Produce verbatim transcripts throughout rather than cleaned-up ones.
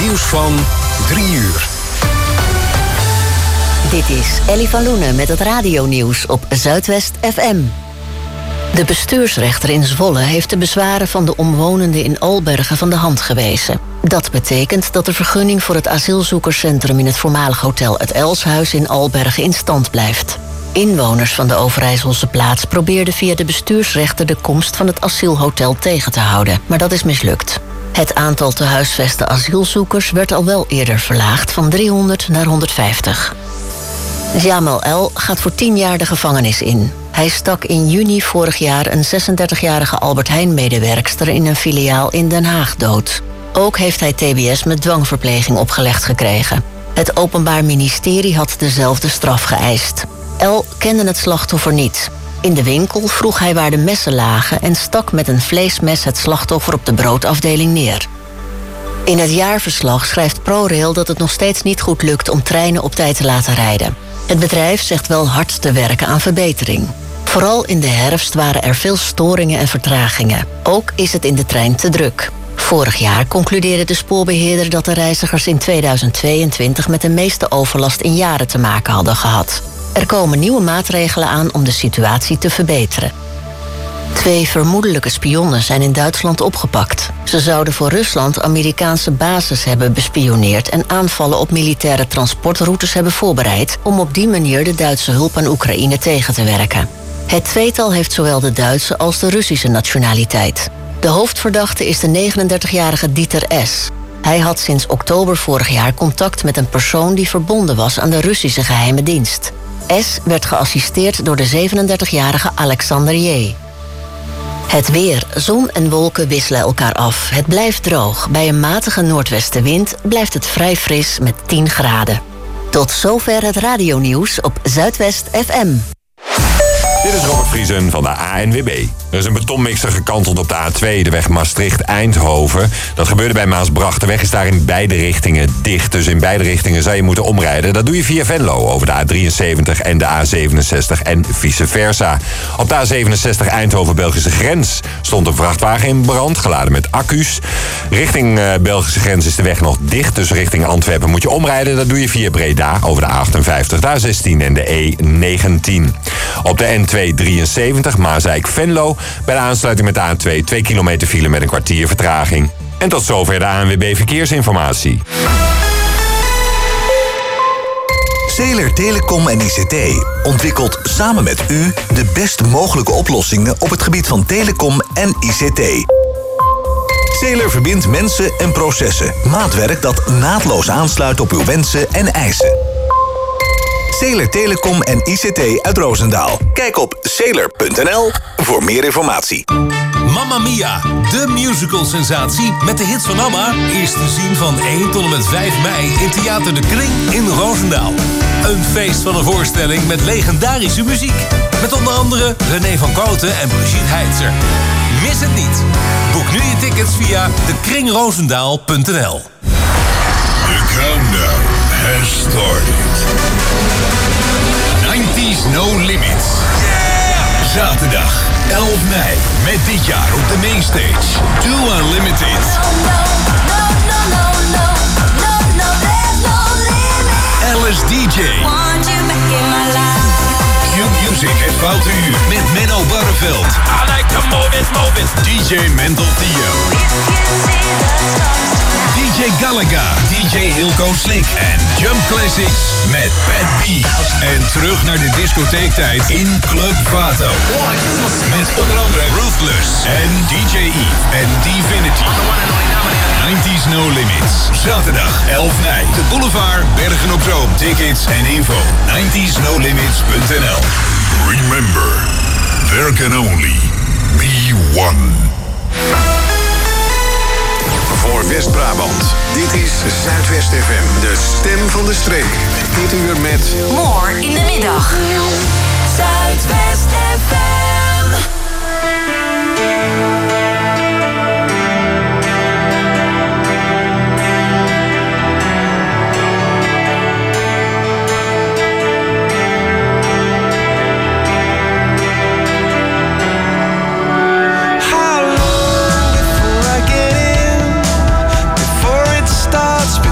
nieuws van drie uur. Dit is Ellie van Loenen met het radionieuws op Zuidwest F M. De bestuursrechter in Zwolle heeft de bezwaren van de omwonenden in Albergen van de hand gewezen. Dat betekent dat de vergunning voor het asielzoekerscentrum in het voormalig hotel Het Elshuis in Albergen in stand blijft. Inwoners van de Overijsselse plaats probeerden via de bestuursrechter de komst van het asielhotel tegen te houden, maar dat is mislukt. Het aantal te huisvesten asielzoekers werd al wel eerder verlaagd van driehonderd naar honderdvijftig. Jamal El gaat voor tien jaar de gevangenis in. Hij stak in juni vorig jaar een zesendertigjarige Albert Heijn-medewerkster in een filiaal in Den Haag dood. Ook heeft hij T B S met dwangverpleging opgelegd gekregen. Het Openbaar Ministerie had dezelfde straf geëist. El kende het slachtoffer niet. In de winkel vroeg hij waar de messen lagen en stak met een vleesmes het slachtoffer op de broodafdeling neer. In het jaarverslag schrijft ProRail dat het nog steeds niet goed lukt om treinen op tijd te laten rijden. Het bedrijf zegt wel hard te werken aan verbetering. Vooral in de herfst waren er veel storingen en vertragingen. Ook is het in de trein te druk. Vorig jaar concludeerde de spoorbeheerder dat de reizigers in tweeduizend tweeëntwintig met de meeste overlast in jaren te maken hadden gehad. Er komen nieuwe maatregelen aan om de situatie te verbeteren. Twee vermoedelijke spionnen zijn in Duitsland opgepakt. Ze zouden voor Rusland Amerikaanse bases hebben bespioneerd en aanvallen op militaire transportroutes hebben voorbereid om op die manier de Duitse hulp aan Oekraïne tegen te werken. Het tweetal heeft zowel de Duitse als de Russische nationaliteit. De hoofdverdachte is de negenendertigjarige Dieter S. Hij had sinds oktober vorig jaar contact met een persoon die verbonden was aan de Russische geheime dienst. S werd geassisteerd door de zevenendertigjarige Alexander J. Het weer. Zon en wolken wisselen elkaar af. Het blijft droog. Bij een matige noordwestenwind blijft het vrij fris met tien graden. Tot zover het radionieuws op Zuidwest F M. Dit is Robert Vriesen van de A N W B. Er is een betonmixer gekanteld op de A twee, de weg Maastricht-Eindhoven. Dat gebeurde bij Maasbracht. De weg is daar in beide richtingen dicht. Dus in beide richtingen zou je moeten omrijden. Dat doe je via Venlo over de A drieënzeventig en de A zevenenzestig en vice versa. Op de A zevenenzestig Eindhoven-Belgische grens stond een vrachtwagen in brand, geladen met accu's. Richting uh, Belgische grens is de weg nog dicht. Dus richting Antwerpen moet je omrijden. Dat doe je via Breda over de A achtenvijftig, de A zestien en de E negentien. Op de N tweehonderddrieënzeventig Maasijk-Venlo bij de aansluiting met de A twee twee kilometer file met een kwartier vertraging. En tot zover de A N W B Verkeersinformatie. Zeeler Telecom en I C T ontwikkelt samen met u de best mogelijke oplossingen op het gebied van telecom en I C T. Zeeler verbindt mensen en processen. Maatwerk dat naadloos aansluit op uw wensen en eisen. Zeeler Telecom en I C T uit Roosendaal. Kijk op zeeler punt n l voor meer informatie. Mamma Mia, de musical-sensatie met de hits van ABBA, is te zien van één tot en met vijf mei in Theater de Kring in Roosendaal. Een feest van een voorstelling met legendarische muziek. Met onder andere René van Koten en Brigitte Heitzer. Mis het niet. Boek nu je tickets via de kring roosendaal punt n l. The countdown has started. nineties No Limits. Yeah! Zaterdag elf mei met dit jaar op de mainstage Too Unlimited. No, no, no, no, no, no, no, there's no limit. Alice D J. Want you back in my life. Q-Music het Foute Uur met Menno Barreveld. I like to move it, move it. D J Mental Theo. D J Galaga, D J Hilco Slick en Jump Classics met Pat B. En terug naar de discotheektijd in Club Vato. Met onder andere Ruthless en D J E en Divinity. nineties No Limits. Zaterdag elf mei. De Boulevard, Bergen op Zoom. Tickets en info. nineties no limits punt n l. Remember, there can only be one. Voor West-Brabant. Dit is Zuidwest F M, de stem van de streek. Dit uur met... More in de middag. Zuidwest F M. How long before I get in? Before it starts?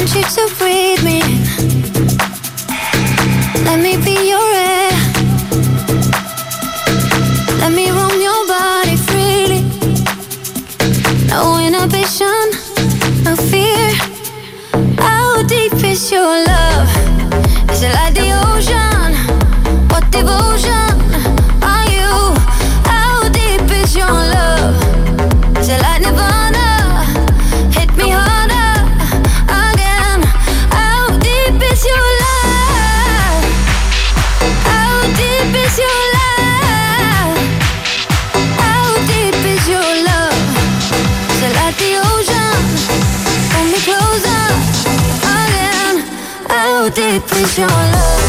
want you to breathe me in. Let me be your air. Let me roam your body freely. No inhibition, no fear. How deep is your love? Is it like the ocean? What devotion are you? How deep is your love? Is it like Nirvana? Hit me harder again. How deep is your love? How deep is your love? How deep is your love? Is it like the ocean? Pull me closer again. How deep is your love?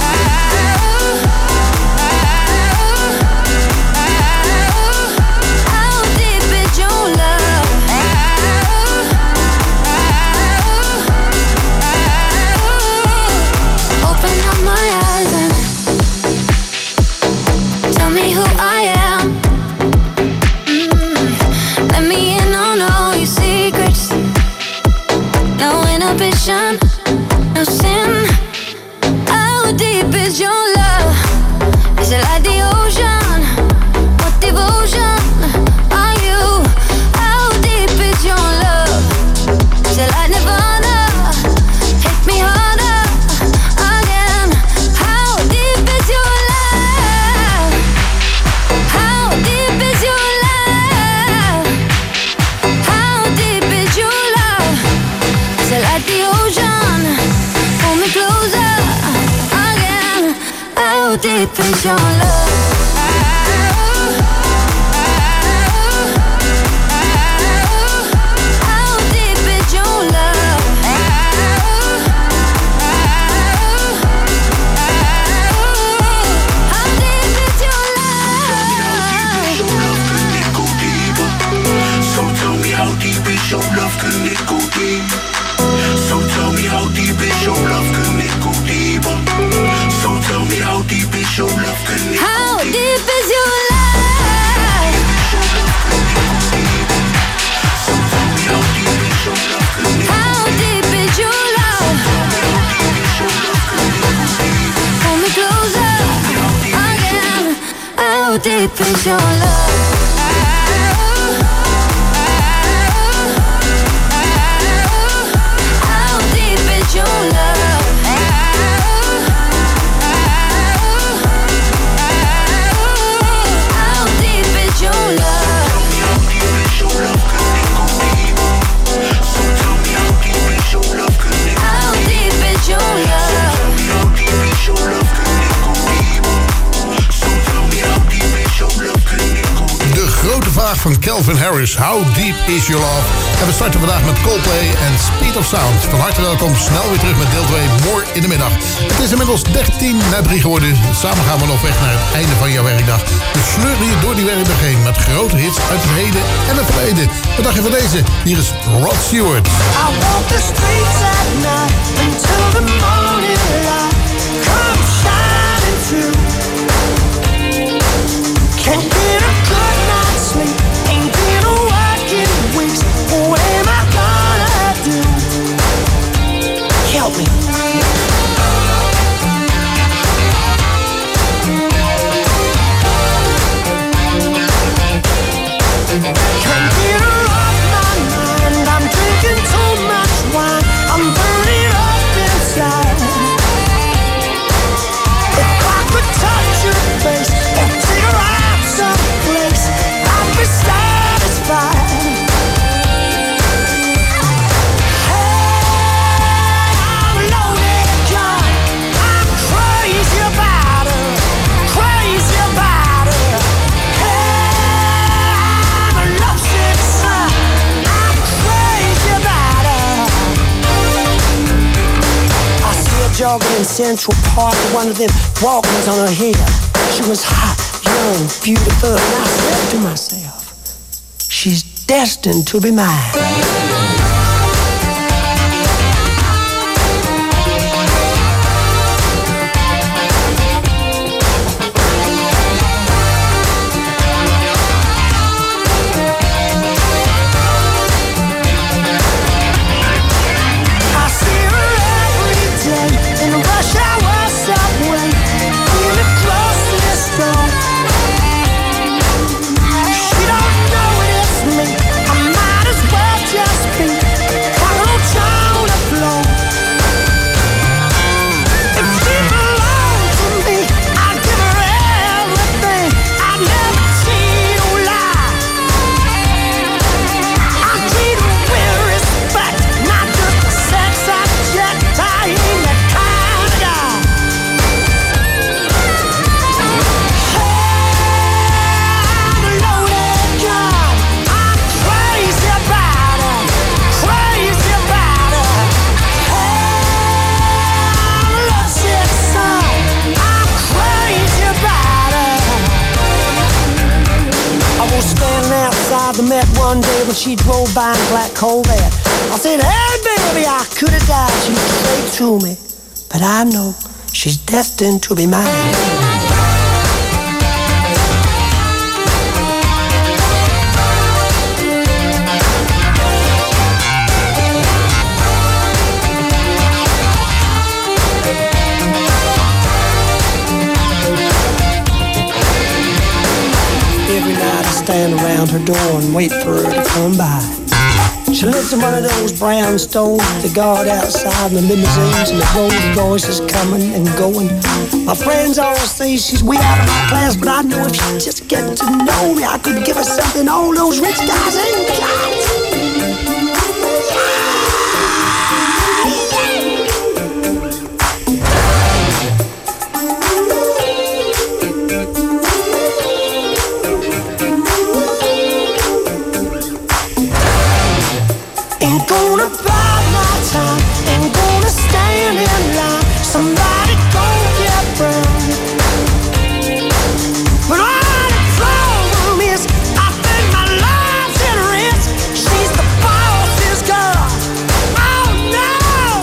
No sin. How deep is your love? Is it like the ocean? What devotion are you? How deep is your love? Is it like Nirvana? Hit me harder again. How deep is your love? How deep is your love? How deep is your love? Is it like the ocean? Pull me closer again. How deep is your love? How deep is your love? How deep is your love? So tell me how deep is your love, can it go deep? So tell me how deep is your love, can it go deeper? So tell me how deep is your love, can it go deeper? How deep is your love? So tell me how deep is your love, can it go How deep is your love? Pull me closer again. How deep is your love? How deep is your love? How deep is your love? So tell me how deep is your love, can it go How deep is your love? How deep is your love, can it go deeper? So tell me how deep is your love, can it go deeper? De grote vraag van Calvin Harris, How Deep Is Your Love? En we starten vandaag met Coldplay en Speed of Sound. Van harte welkom, snel weer terug met deel twee, More in de middag. Het is inmiddels dertien na drie geworden. Samen gaan we nog weg naar het einde van jouw werkdag. We sleuren je door die werkdag heen met grote hits uit het heden en het verleden. Wat dacht je van deze? Hier is Rod Stewart. I walk the streets at night until the morning light comes shining through. Can't get a good night's sleep, ain't been a work in weeks. What am I gonna do? Help me. Can't get her off my mind, I'm drinking too much wine, I'm burning up inside. If I could touch your face or take her out someplace, I'd be satisfied. Hey, I'm loaded, John, I'm crazy about her, crazy about her. Hey, I'm a lovesick son, I'm crazy about her. I see her jogging in Central Park, one of them walkers on her head. She was hot, young, beautiful, and I said to myself, she's destined to be mine. I see when she drove by in black Corvette. I said, hey, baby, I could have died. She straight to me. But I know she's destined to be mine. Every night I stand around her door and wait for her to come by. She lives in one of those brownstones, the guard outside, and the limousines, and the Rolls Royces coming and going. My friends all say she's way out of my class, but I know if she just get to know me, I could give her something all those rich guys ain't got. Ain't gonna buy my time, ain't gonna stand in line. Somebody gon' get burned. But all the problem is, I think my life's in risk. She's the boss's girl. Oh no!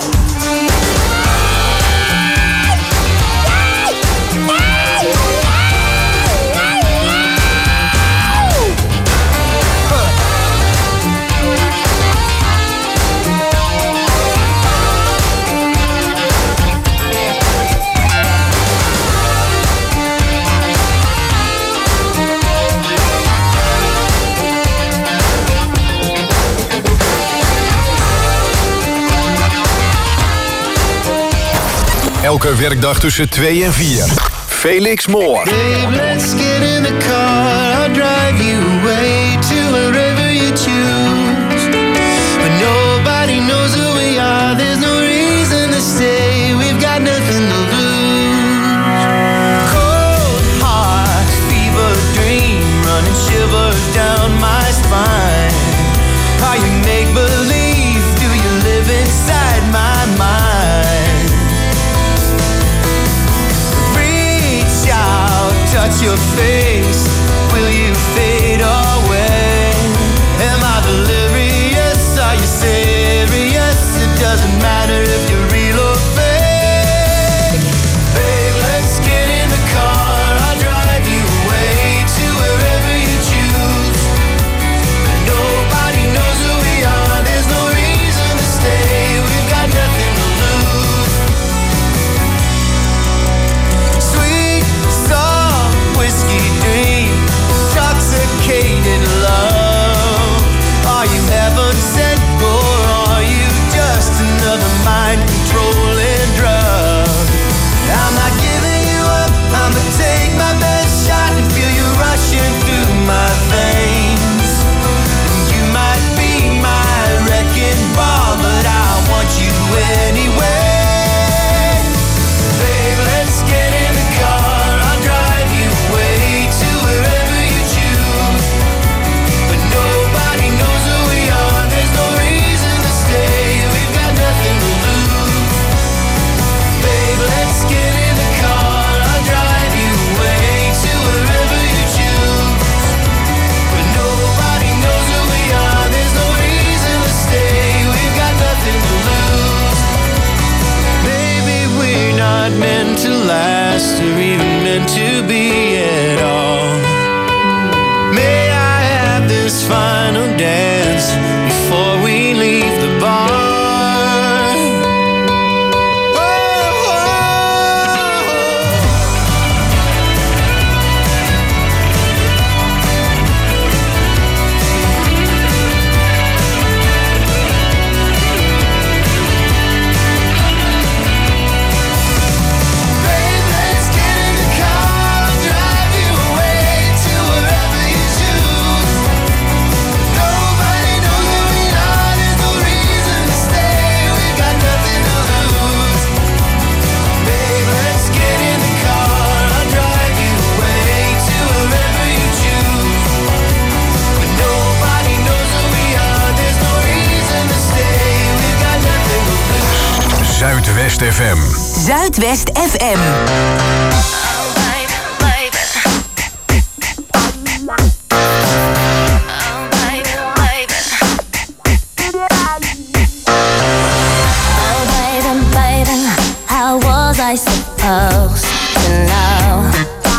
Elke werkdag tussen twee en vier. Felix Moore. Babe, let's get in the car. I'll drive you away to wherever you choose. But nobody knows who we are. There's no reason to stay. We've got nothing to lose. Cold heart, fever dream, running shivers down my spine. Are you make believe? Do you live inside my mind? Touch your face, will you fade away? Am I delirious? Are you serious? It doesn't matter if you're real or fake. Babe, let's get in the car. I'll drive you away to wherever you choose. But nobody knows who we are. There's no reason to stay. We've got nothing to lose. Sweet song, whiskey dream, intoxicated love. Are you heaven sent or are you just another mind controlling drug? I'm not giving you up, I'ma take my best shot and feel you rushing through my veins. You might be my wrecking ball, but I want you anyway. Babe, let's get in the car. I'll drive you away to wherever you choose. But nobody knows who we are. There's no reason to stay. We've got nothing to lose. Babe, let's get in the car. I'll drive you away to wherever you choose. But nobody knows who we are. There's no reason to stay. We've got nothing to lose. Baby, we're not meant to last or even meant to be at all. May I have this final dance before we leave the bar? Oh, oh, oh. Babe, let's get in the car. I'll drive you away to wherever you choose. Nobody knows who we are. There's no reason to stay. We've got nothing to lose. Babe, let's get in the car. I'll drive you away to wherever you choose. But nobody knows who we are. There's no reason to stay. We've got nothing to lose. Zuidwest F M. Zuidwest F M. I supposed to know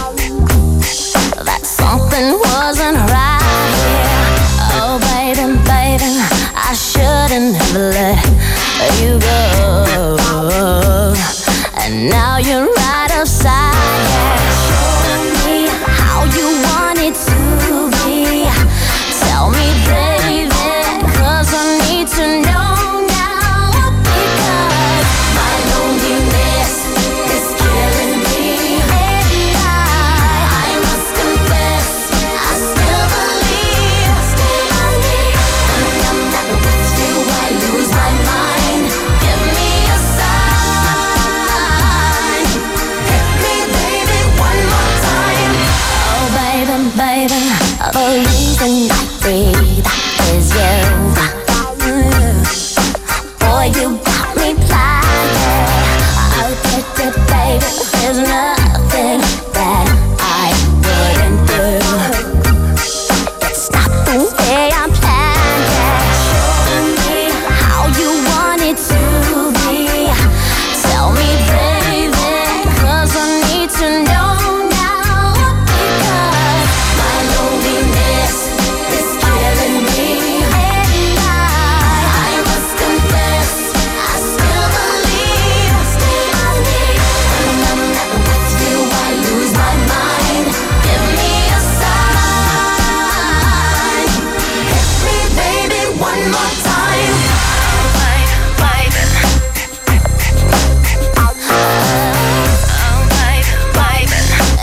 that something wasn't right here? Oh, baby, baby, I shouldn't have let you go. And now you're right outside. Show me how you want it to be. Tell me, baby, 'cause I need to know now. Because my loneliness is killing me. And I, I must confess, I still believe, still believe. When I'm not with you, I lose my mind. Give me a sign. Hit me, baby, one more time. Oh, baby, baby, the reason I breathe is you. Boy, you got me blinded. I'll get it, baby. There's nothing that I wouldn't do. It's not the way I planned it. Show me how you want it to be. Tell me, baby, 'cause I need to know now. Because my loneliness is killing me. And I, I must confess, I still believe, still believe. When I'm not with you, I lose my mind. Give me a sign. Hit me, baby, one more time. Baby, baby. Oh, baby, baby.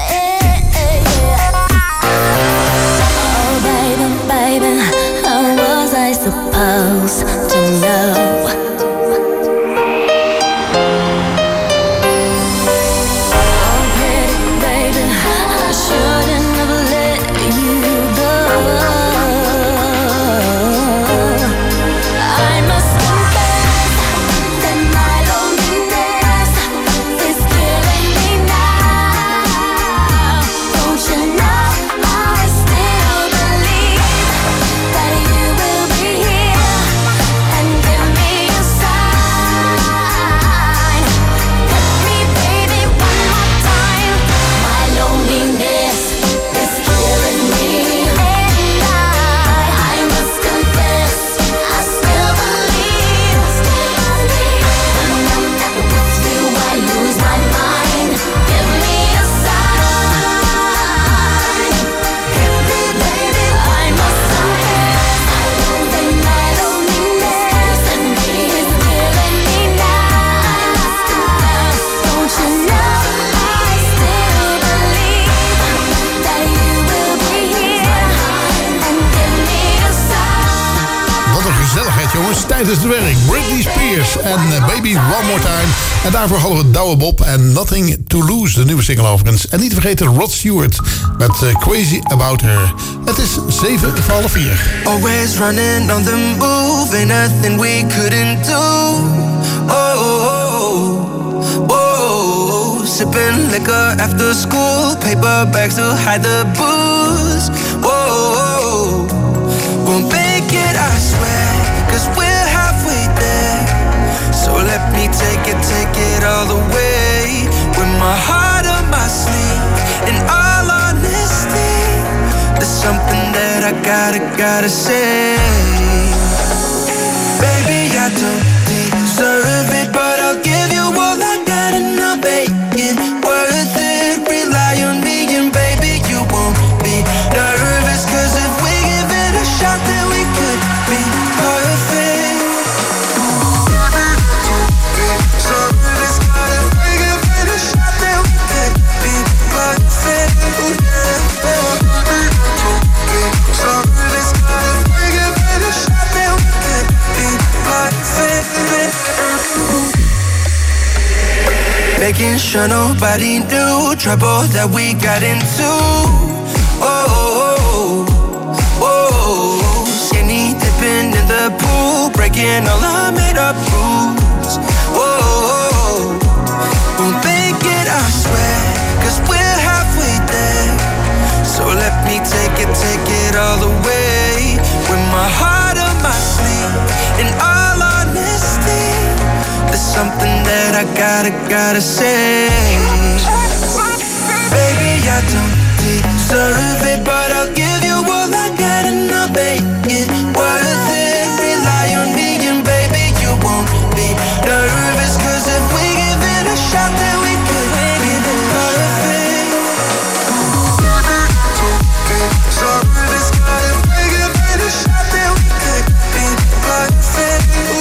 Oh, baby, baby, how was I supposed to know? Oh, baby, baby, I shouldn't have let you go. I must confess that my loneliness is killing me now. Don't you know I still believe that you will be here and give me a sign. Hit me, baby, one more time. My loneliness is killing me. And I, I must confess, I still believe, still believe. When I'm not with you, I lose my mind. Give me a sign. Hit me, baby, I must confess. I know that my loneliness and me is killing me now. Don't you know I still believe that you will be here and give me a sign. Wat een gezelligheid, jongens, tijdens het werk. Britney Spears en uh, Baby One More Time. En daarvoor hadden we Douwe Bob en Nothing to Lose, de nieuwe single overigens. En niet te vergeten Rod Stewart met uh, Crazy About Her. Het is zeven voor half vier. Always running on the move, ain't nothing we couldn't do. Oh, oh, oh, sipping liquor after school, paper bags to hide the booze. Whoa, won't make it, I swear, 'cause we're halfway there. So let me take it, take it all the way. With my heart on my sleeve, in all honesty, there's something that I gotta, gotta say. Baby, I don't deserve it, but I'll give you all I got and I'll make it worth it. Rely on me and baby, you won't be nervous, 'cause if we give it a shot, then we could be perfect. So it's not if we give it a shot, then we could be perfect. So it's not if we give it a shot, then we could be perfect. Making sure nobody knew trouble that we got into. Oh, oh, oh, oh. Skinny dipping in the pool, breaking all our made up rules. Oh, oh, we'll make it, I swear, 'cause we're halfway there. So let me take it, take it all the way. With my heart on my sleeve, in all honesty, there's something that I gotta, gotta say. Baby, I don't deserve it, but I'll give you all I got and I'll make it worth it. Rely on me and baby, you won't be nervous, cause if we give it a shot, then we could be the perfect. So this God, if we give it a shot, then we could be perfect.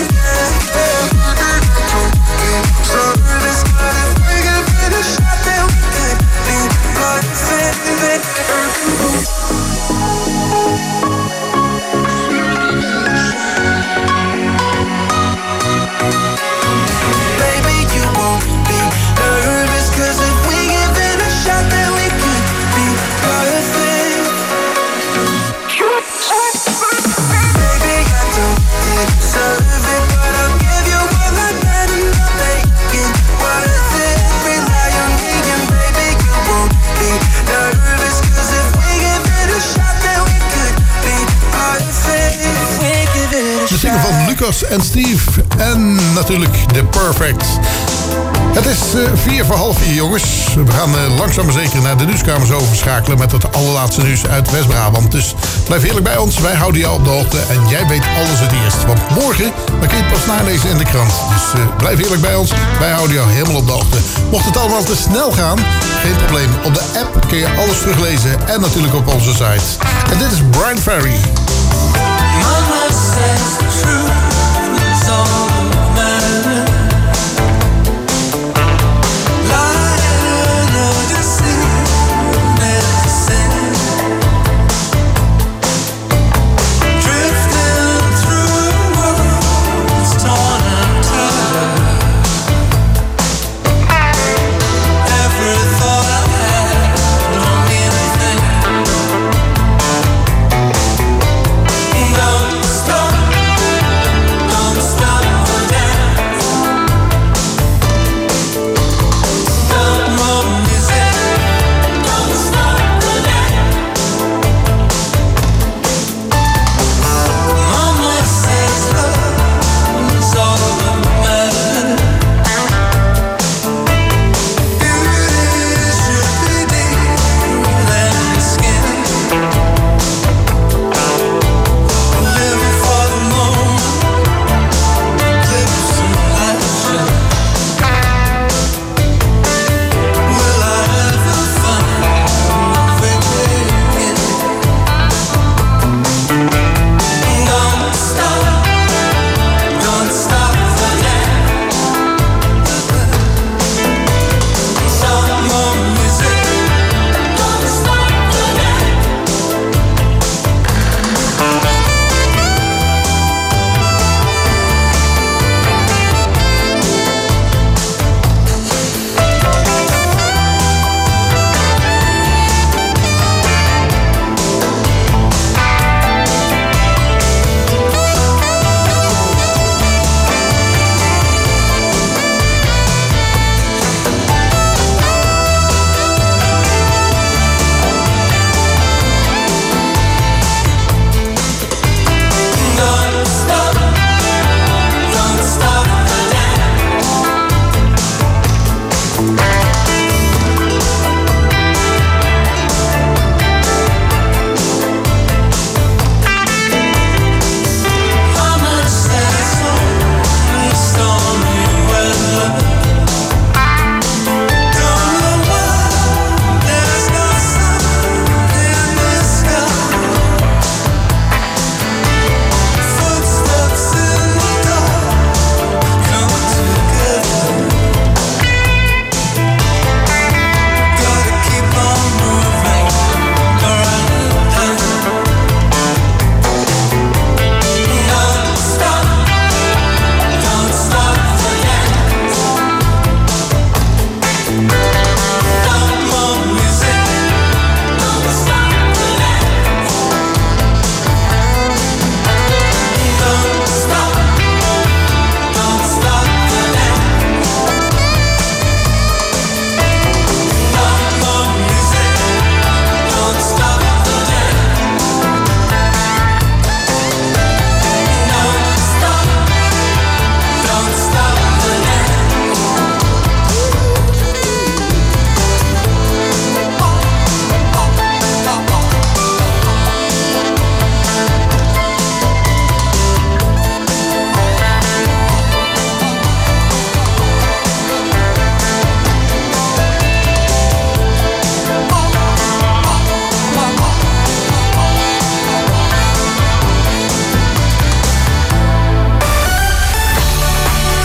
So this God, if we give it a shot, then we could be perfect. Baby, you won't be nervous, cause if we give it a shot, then we could be perfect. Baby, I don't deserve it, but I'll give you all I got and I'll make it worth it. Rely on me and baby, you won't be nervous, cause if we give it a shot, then we could be perfect. If we give it a De single van Lucas en Steve. En natuurlijk The Perfect. Het is uh, vier voor half vier, jongens. We gaan uh, langzaam maar zeker naar de nieuwskamers overschakelen met het allerlaatste nieuws uit West-Brabant. Dus blijf heerlijk bij ons. Wij houden jou op de hoogte en jij weet alles het eerst. Want morgen dan kun je het pas nalezen in de krant. Dus uh, blijf heerlijk bij ons. Wij houden jou helemaal op de hoogte. Mocht het allemaal te snel gaan, geen probleem. Op de app kun je alles teruglezen en natuurlijk op onze site. En dit is Brian Ferry. Mama says the truth is all that matters. Lying or deceiving is a sin. Drifting through worlds torn and tattered. Every thought I had don't mean a thing.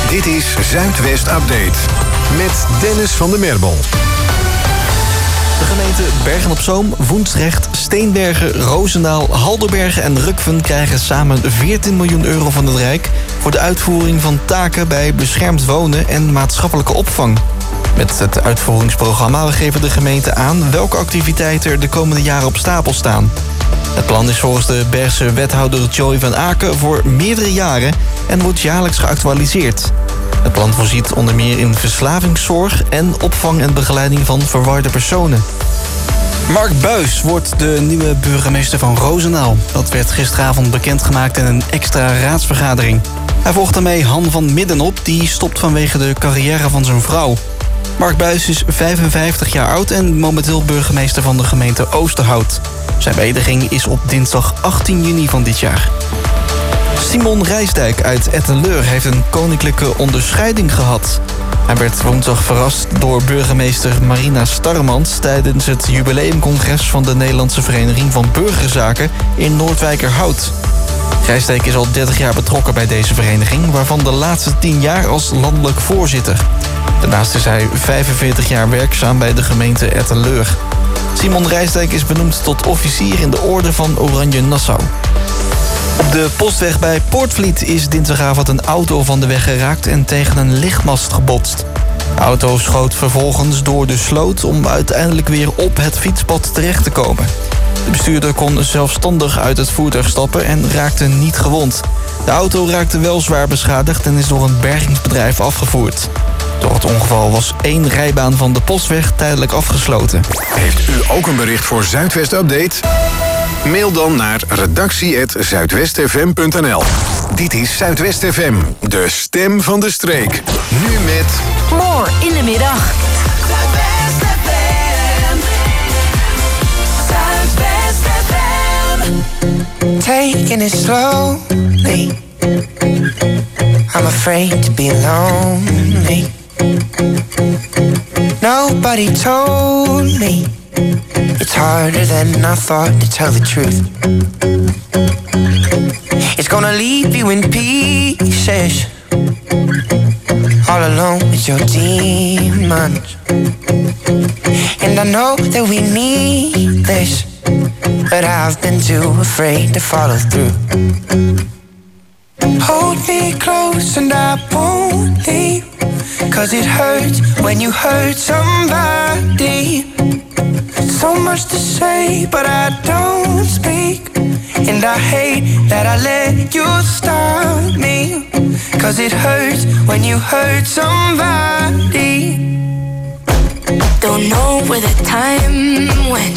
Dit is Zuidwest Update met Dennis van der Merbel. De gemeenten Bergen-op-Zoom, Woensdrecht, Steenbergen, Roosendaal, Halderbergen en Rukven krijgen samen veertien miljoen euro van het Rijk voor de uitvoering van taken bij beschermd wonen en maatschappelijke opvang. Met het uitvoeringsprogramma geven de gemeenten aan welke activiteiten er de komende jaren op stapel staan. Het plan is volgens de Bergse wethouder Joy van Aken voor meerdere jaren en wordt jaarlijks geactualiseerd. Het plan voorziet onder meer in verslavingszorg en opvang en begeleiding van verwarde personen. Mark Buijs wordt de nieuwe burgemeester van Roosendaal. Dat werd gisteravond bekendgemaakt in een extra raadsvergadering. Hij volgt daarmee Han van Midden op, die stopt vanwege de carrière van zijn vrouw. Mark Buijs is vijfenvijftig jaar oud en momenteel burgemeester van de gemeente Oosterhout. Zijn beëdiging is op dinsdag achttien juni van dit jaar. Simon Rijsdijk uit Etteleur heeft een koninklijke onderscheiding gehad. Hij werd woensdag verrast door burgemeester Marina Starmans tijdens het jubileumcongres van de Nederlandse Vereniging van Burgerzaken in Noordwijkerhout. Rijsdijk is al dertig jaar betrokken bij deze vereniging, waarvan de laatste tien jaar als landelijk voorzitter. Daarnaast is hij vijfenveertig jaar werkzaam bij de gemeente Etteleur. Simon Rijsdijk is benoemd tot officier in de orde van Oranje Nassau. Op de postweg bij Poortvliet is dinsdagavond een auto van de weg geraakt en tegen een lichtmast gebotst. De auto schoot vervolgens door de sloot om uiteindelijk weer op het fietspad terecht te komen. De bestuurder kon zelfstandig uit het voertuig stappen en raakte niet gewond. De auto raakte wel zwaar beschadigd en is door een bergingsbedrijf afgevoerd. Door het ongeval was één rijbaan van de postweg tijdelijk afgesloten. Heeft u ook een bericht voor Zuidwest Update? Mail dan naar redactie apenstaartje zuidwest f m punt n l. Dit is Zuidwest F M, de stem van de streek. Nu met... More in de middag. Zuidwest F M. Zuidwest F M. Taking it slowly. I'm afraid to be lonely. Nobody told me it's harder than I thought to tell the truth. It's gonna leave you in pieces, all alone with your demons. And I know that we need this, but I've been too afraid to follow through. Hold me close and I won't leave, 'cause it hurts when you hurt somebody. So much to say, but I don't speak. And I hate that I let you stop me, 'cause it hurts when you hurt somebody. Don't know where the time went.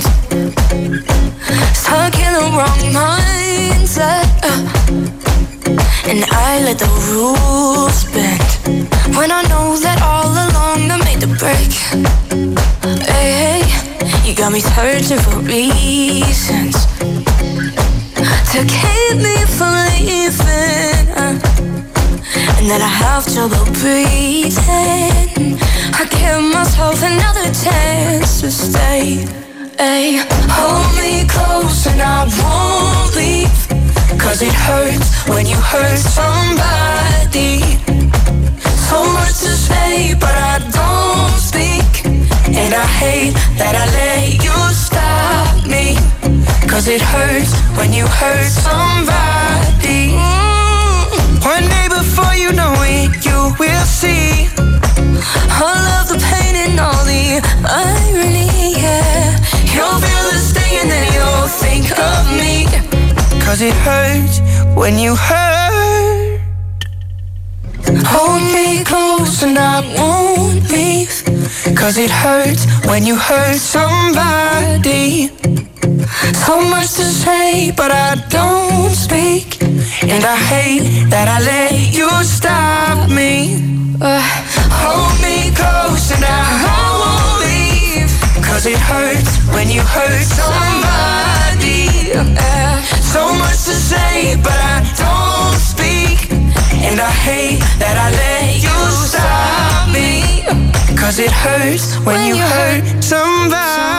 Stuck in the wrong mindset, uh, and I let the rules bend, when I know that all along I made the break. Hey, hey, you got me searching for reasons to keep me from leaving, uh, and that I have trouble breathing. I give myself another chance to stay. Hey, hold me close and I won't leave, 'cause it hurts when you hurt somebody. So much to say, but I don't speak. And I hate that I let you stop me, 'cause it hurts when you hurt somebody. Mm. One day before you know it, you will see all of the pain and all the irony, yeah. You'll feel the sting and then you'll think of me, 'cause it hurts when you hurt. Hold me close and I won't leave, 'cause it hurts when you hurt somebody. So much to say, but I don't speak. And I hate that I let you stop me. Uh, hold me close and I won't leave, 'cause it hurts when you hurt somebody. Uh, so much to say, but I don't speak. And I hate that I let you stop me, 'cause it hurts when you hurt somebody.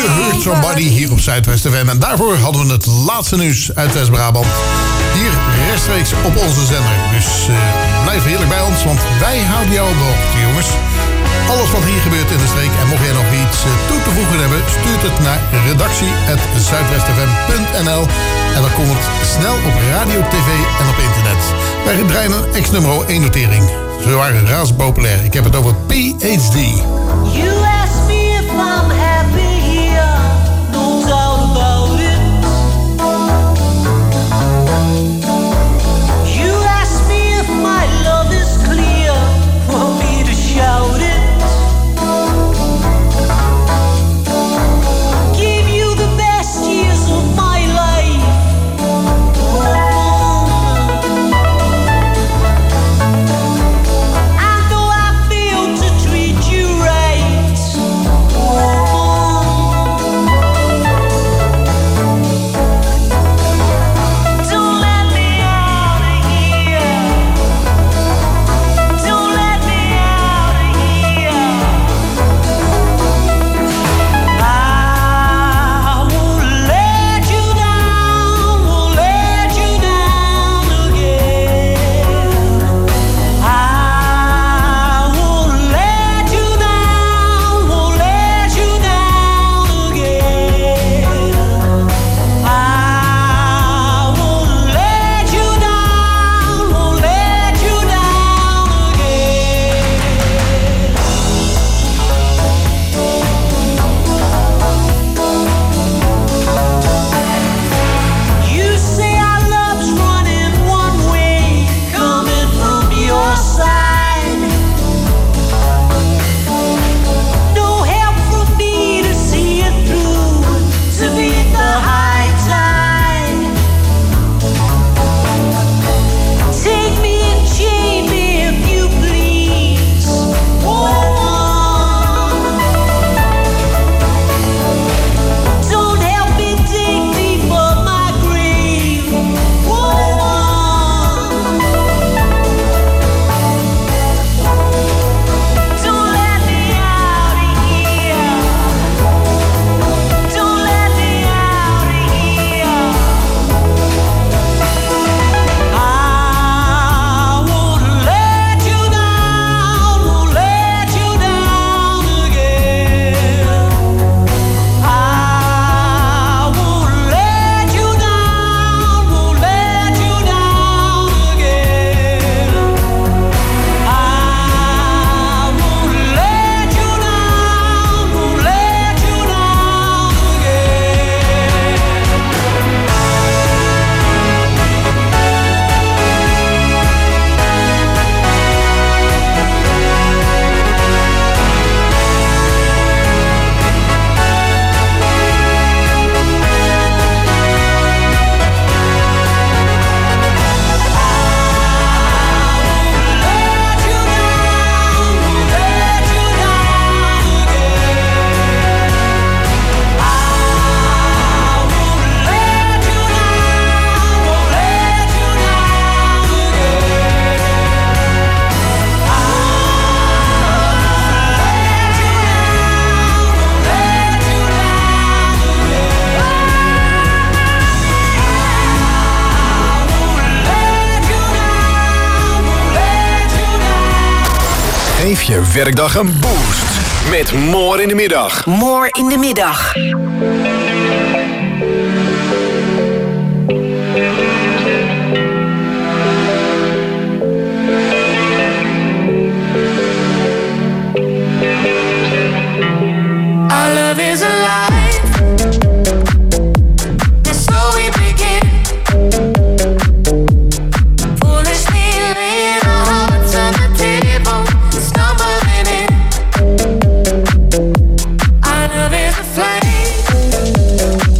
You Heard Somebody hier op Zuidwest F M. En daarvoor hadden we het laatste nieuws uit West-Brabant. Hier rechtstreeks op onze zender. Dus uh, blijf heerlijk bij ons, want wij houden jou op de hoogte, jongens. Alles wat hier gebeurt in de streek. En mocht jij nog iets uh, toe te voegen hebben, stuurt het naar redactie apenstaartje zuidwest f m punt n l. En dan komt het snel op radio, tv en op internet. Wij draaien een ex-nummer één notering. Ze waren razend populair. Ik heb het over P H D. You ask me if I'm happy here, no doubt about it. You ask me if my love is clear, want me to shout it. Give you the best years of my life. And though I failed to treat you right, don't let me out of here. Don't let me out of here. I won't let you down, won't let you down again. I won't let you down, won't let you down again. I won't let you down, won't let you down again. You say our love's running one way, coming from your side. No help from me to see it through, to beat the high tide. Take me and chain me if you please. Don't help me dig deep for my grave. Don't let me out of here. Don't let me out of here. I won't let you down, won't let you down again. I won't let you down, won't let you down again. I won't let you down, won't let you down Geef je werkdag een boost met More in de middag. More in de middag. Our love is alive. That's so we begin. Foolishly laying our hearts on the table, stumbling in. Our love is a flame.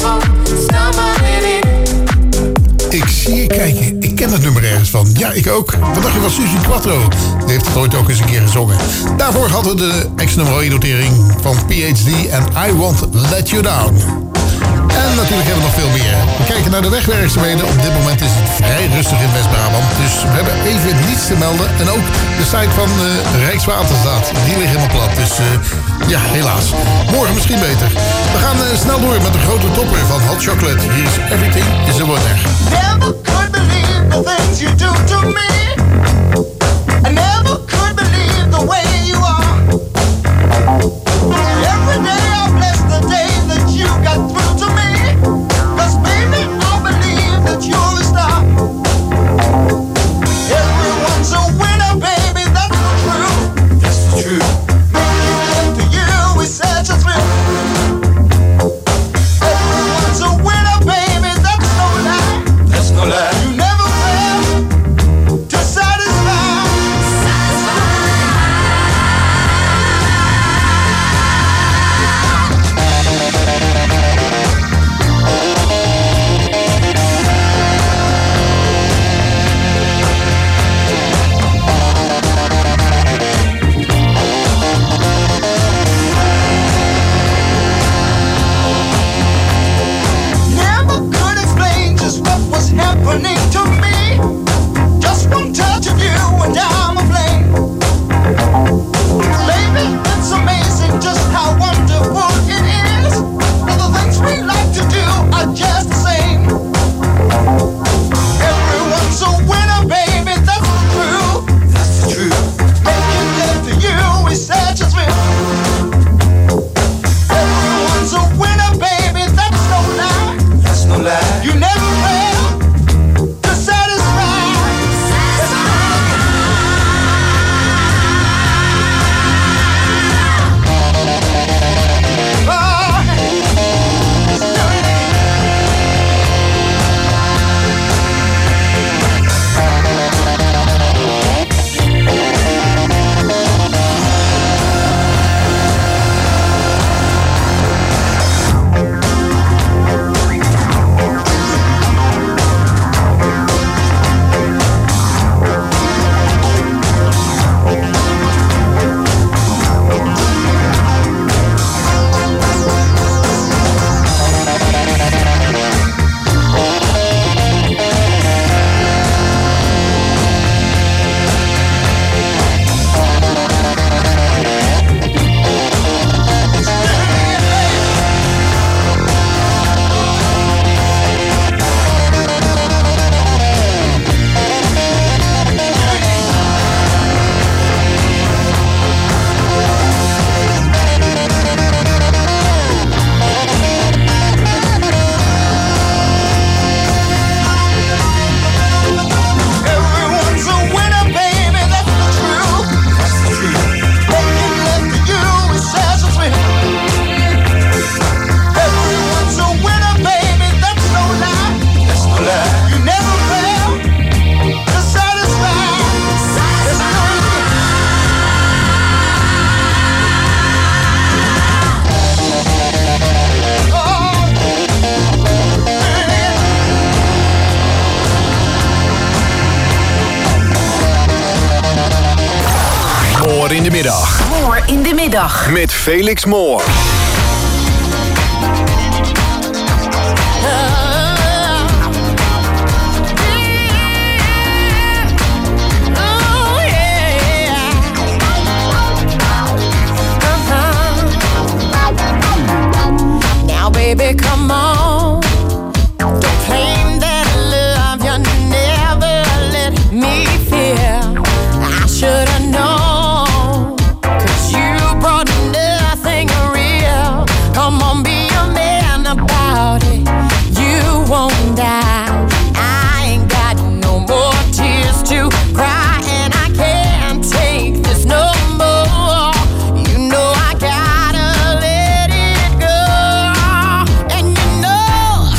Ik zie je kijken. Ik ken dat nummer ergens van. Ja, ik ook. Wat dacht je van Suzy Quattro? Die heeft het ooit ook eens een keer gezongen. Daarvoor hadden we de ex-nummer één notering van P H D en I Won't Let You Down. En natuurlijk hebben we nog veel meer. We kijken naar de wegwerkzaamheden. Op dit moment is het vrij rustig in West-Brabant. Dus we hebben even niets te melden. En ook de site van uh, Rijkswaterstaat. Die ligt helemaal plat. Dus uh, ja, helaas. Morgen misschien beter. We gaan uh, snel door met de grote topper van Hot Chocolate. Hier is Everything is a Wonder. Never could believe the things you do to me. I never could believe the way you are. Every day I bless the day that you got through to me. Cause baby, I believe that you're a star. Everyone's a winner, baby, that's the truth. That's the truth. Making love to you is such a thrill. Everyone's a winner, baby, that's no lie. That's no lie. You never fail to satisfy. Happening to me, just one touch of you and I'm aflame. Baby, it's amazing just how wonderful it is. All the things we like to do are just the same. Everyone's a winner, baby, that's the truth. That's the truth. Making love to you is such a thrill. Everyone's a winner, baby, that's no lie. That's no lie. You never fail. In de middag. Moore in de middag. Met Felix Moore. Now baby, come on. Don't claim that love you never let me feel. I should have known. Come on, be a man about it. You won't die. I ain't got no more tears to cry, and I can't take this no more. You know I gotta let it go. And you know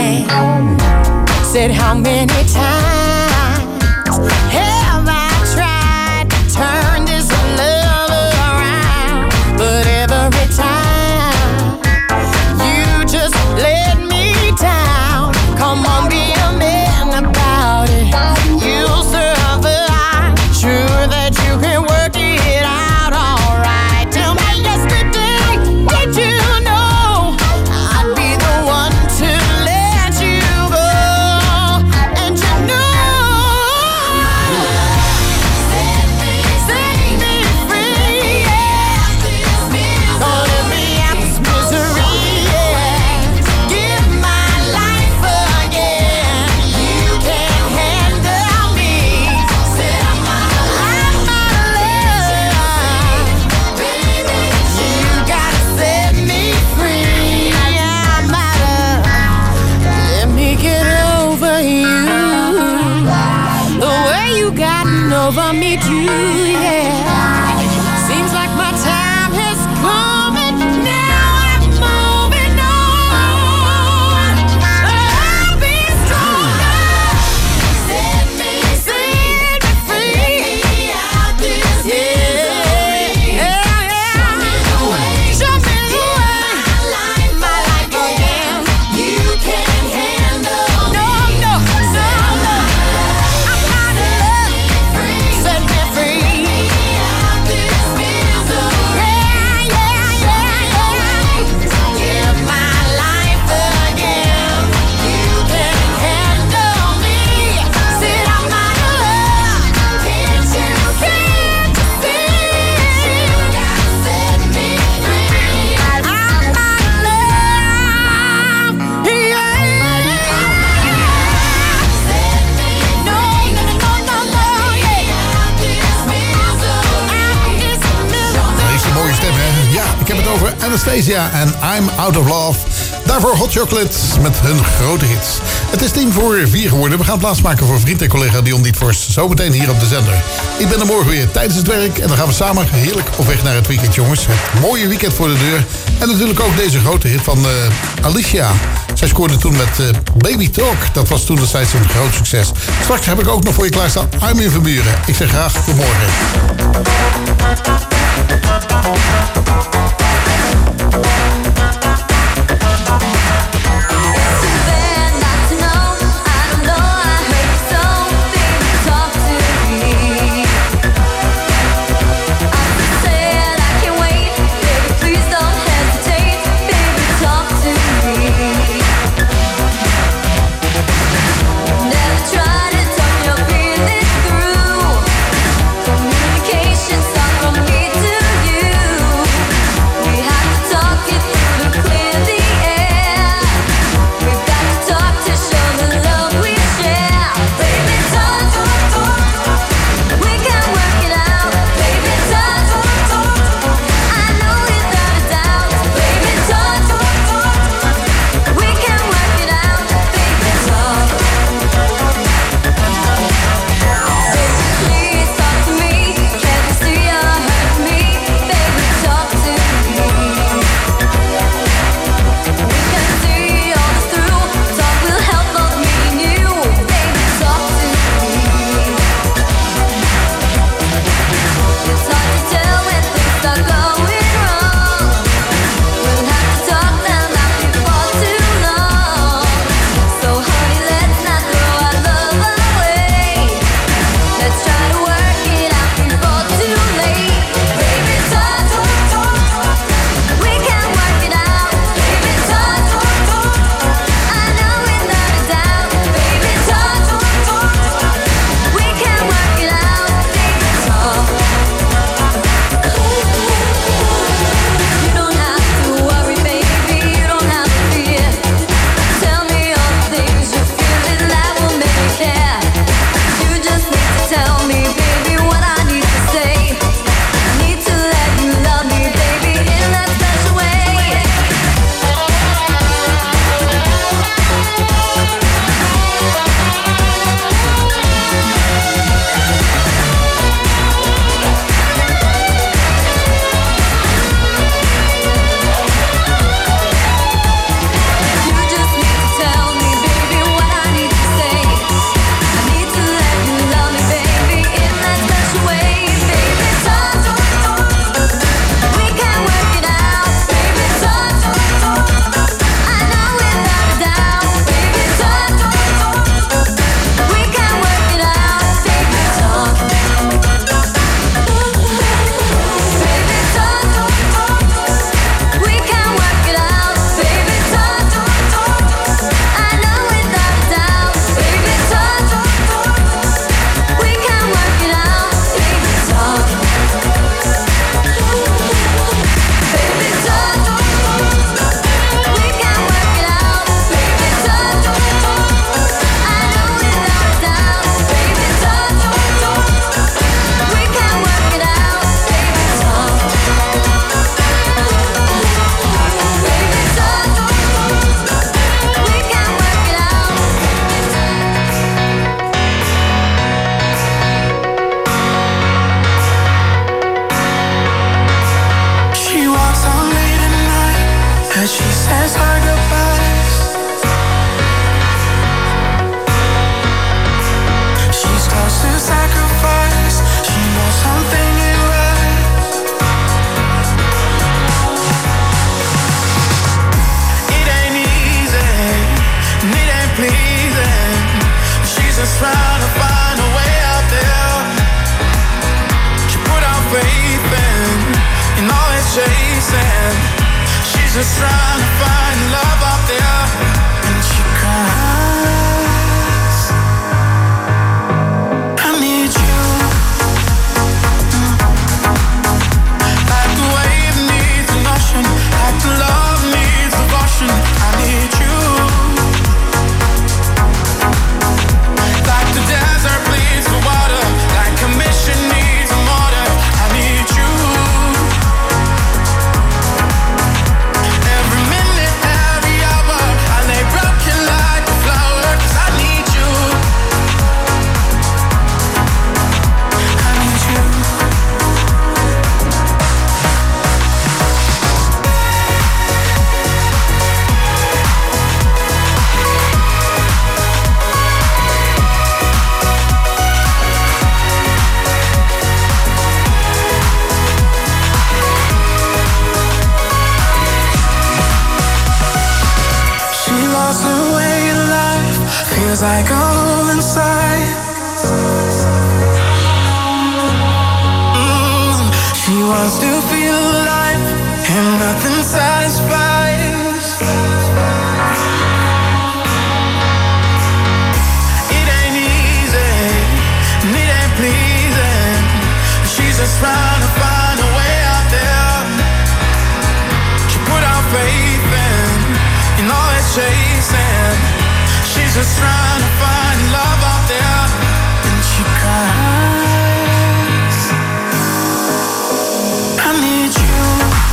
Said how many times have I tried to turn this love around, but every time you just let me down. Come on, be a man about it. You'll survive. Sure that you can work it out alright. Tell me yesterday, did you know I'd be the one to let you go? And you know, set me, set me free, yeah. Don't let me out this misery, yeah. Give my life again. You can't handle me. Said I'm out of love, baby. You gotta set me free. I'm out of. Let me get over you. The way you gotten over me too, yeah. Seems like my time has come and now I'm moving on. I'll be stronger. Set me, set me free. Out this misery. Yeah, yeah. Show me the way. Show me the way. My life, my life again. You can't handle me. No, no, no, no. I'm out of love. Set me free. Out this misery. Yeah, yeah, yeah, yeah. Give my life again. You can't handle me. Said I'm out of love. Can't you see? Can't you see? You gotta set me free. I'm out of love. Yeah. Set me no, no, no, no, no, yeah. Out this misery. Out this misery. Dat is een mooie stem, hè? Ja, ik heb het over Anastasia en I'm Out of Love. Daarvoor Hot Chocolate met hun grote hits. Het is tien voor vier geworden. We gaan plaatsmaken voor vriend en collega Dion Dietvorst. Zometeen hier op de zender. Ik ben er morgen weer tijdens het werk. En dan gaan we samen heerlijk op weg naar het weekend, jongens. Het mooie weekend voor de deur. En natuurlijk ook deze grote hit van uh, Alicia. Zij scoorde toen met uh, Baby Talk. Dat was toen destijds een groot succes. Straks heb ik ook nog voor je klaarstaan Armin van Buuren. Ik zeg graag tot morgen. Communication, start from me to you. We have to talk it She's just trying to find love out there, and she cries. I need you, like the wave needs an ocean, like the love needs devotion. I need you, like the desert bleeds the water, like a mission needs a mortar. I need you. Every minute, every hour, I lay broken like a flower, 'cause I need you. I need you. She lost her way in life, feels like a hole inside. Mm, She wants to feel alive, and nothing satisfies. It ain't easy, and it ain't pleasing. She's just trying to find a way out there. She put our faith in, in all it's chasing. She's just trying to find love out there, and she cries. I need you,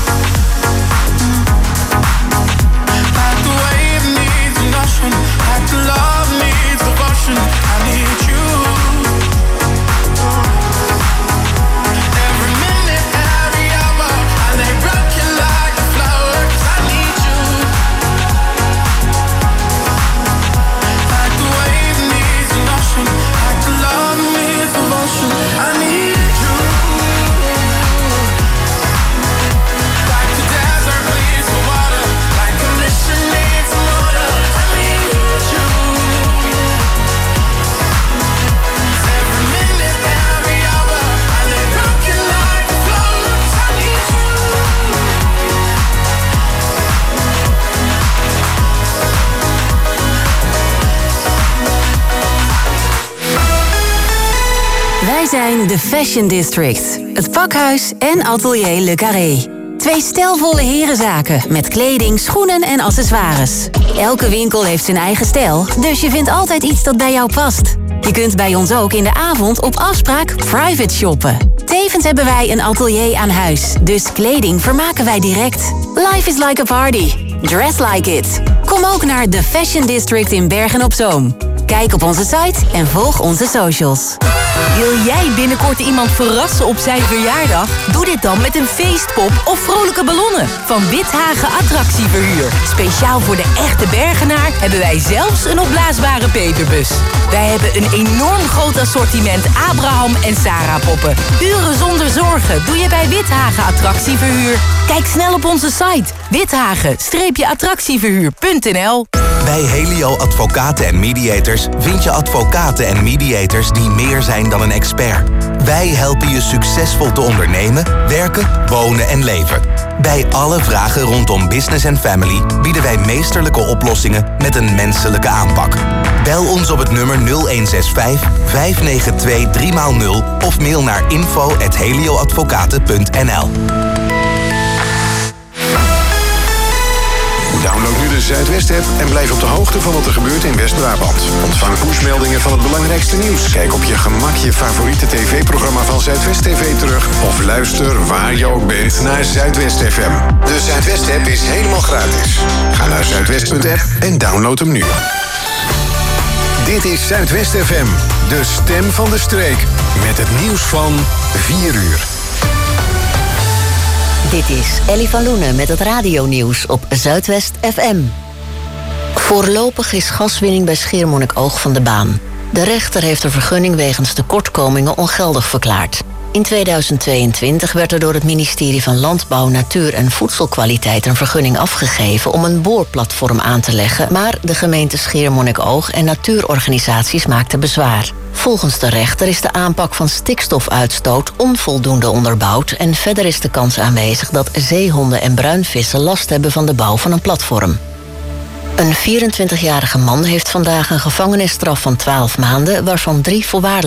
like the wave needs an ocean, like the love needs devotion. I need you. Every minute, every hour, I lay broken like a flower, 'cause I need you. Like the wave needs an ocean, like the love needs devotion. I need you. Like the desert needs the water, like a mission needs a motor. I need you. Every minute, every hour, I lay broken like a flower, 'cause I need you. Wij zijn de Fashion District, het pakhuis en atelier Le Carré. Twee stijlvolle herenzaken met kleding, schoenen en accessoires. Elke winkel heeft zijn eigen stijl, dus je vindt altijd iets dat bij jou past. Je kunt bij ons ook in de avond op afspraak private shoppen. Tevens hebben wij een atelier aan huis, dus kleding vermaken wij direct. Life is like a party. Dress like it. Kom ook naar de Fashion District in Bergen-op-Zoom. Kijk op onze site en volg onze socials. Wil jij binnenkort iemand verrassen op zijn verjaardag? Doe dit dan met een feestpop of vrolijke ballonnen van Withagen Attractieverhuur. Speciaal voor de echte Bergenaar hebben wij zelfs een opblaasbare peperbus. Wij hebben een enorm groot assortiment Abraham en Sarah poppen. Uren zonder zorgen doe je bij Withagen Attractieverhuur. Kijk snel op onze site withagen attractieverhuur punt n l. Bij Helio Advocaten en Mediators vind je advocaten en mediators die meer zijn dan een expert. Wij helpen je succesvol te ondernemen, werken, wonen en leven. Bij alle vragen rondom business en family bieden wij meesterlijke oplossingen met een menselijke aanpak. Bel ons op het nummer nul een zes vijf, vijf negen twee, drie nul of mail naar info at helioadvocaten punt n l. Download nu de Zuidwest-app en blijf op de hoogte van wat er gebeurt in West-Brabant. Ontvang pushmeldingen van het belangrijkste nieuws. Kijk op je gemak je favoriete tv-programma van Zuidwest T V terug. Of luister waar je ook bent naar Zuidwest F M. De Zuidwest-app is helemaal gratis. Ga naar zuidwest punt app en download hem nu. Dit is Zuidwest F M, de stem van de streek. Met het nieuws van vier uur. Dit is Ellie van Loenen met het radionieuws op Zuidwest F M. Voorlopig is gaswinning bij Schiermonnikoog van de baan. De rechter heeft de vergunning wegens tekortkomingen ongeldig verklaard. In tweeduizend tweeëntwintig werd er door het ministerie van Landbouw, Natuur en Voedselkwaliteit een vergunning afgegeven om een boorplatform aan te leggen, maar de gemeente Schiermonnikoog en natuurorganisaties maakten bezwaar. Volgens de rechter is de aanpak van stikstofuitstoot onvoldoende onderbouwd en verder is de kans aanwezig dat zeehonden en bruinvissen last hebben van de bouw van een platform. Een vierentwintigjarige man heeft vandaag een gevangenisstraf van twaalf maanden, waarvan drie voorwaardelijk